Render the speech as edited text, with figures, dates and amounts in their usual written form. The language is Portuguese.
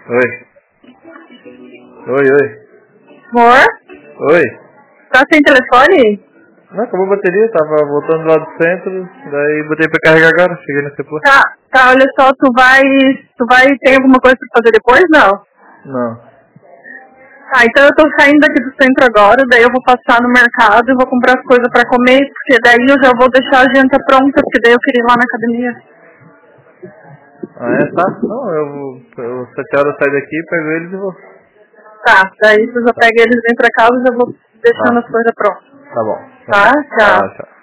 Oi. Oi. Amor? Oi. Tá sem telefone? Não, acabou a bateria, tava voltando lá do centro, daí botei pra carregar agora, cheguei nesse posto. Tá, olha só, tu vai, tem alguma coisa pra fazer depois, não? Não. Tá, então eu tô saindo daqui do centro agora, daí eu vou passar no mercado e vou comprar as coisas pra comer, porque daí eu já vou deixar a janta pronta, porque daí eu queria ir lá na academia. Ah, é? Tá? Não, eu 7 horas saio daqui, pego eles e vou. Tá, daí tu já pega eles, vem pra casa e já vou deixando as coisas prontas. Tá bom. Tá? Tchau. Tchau.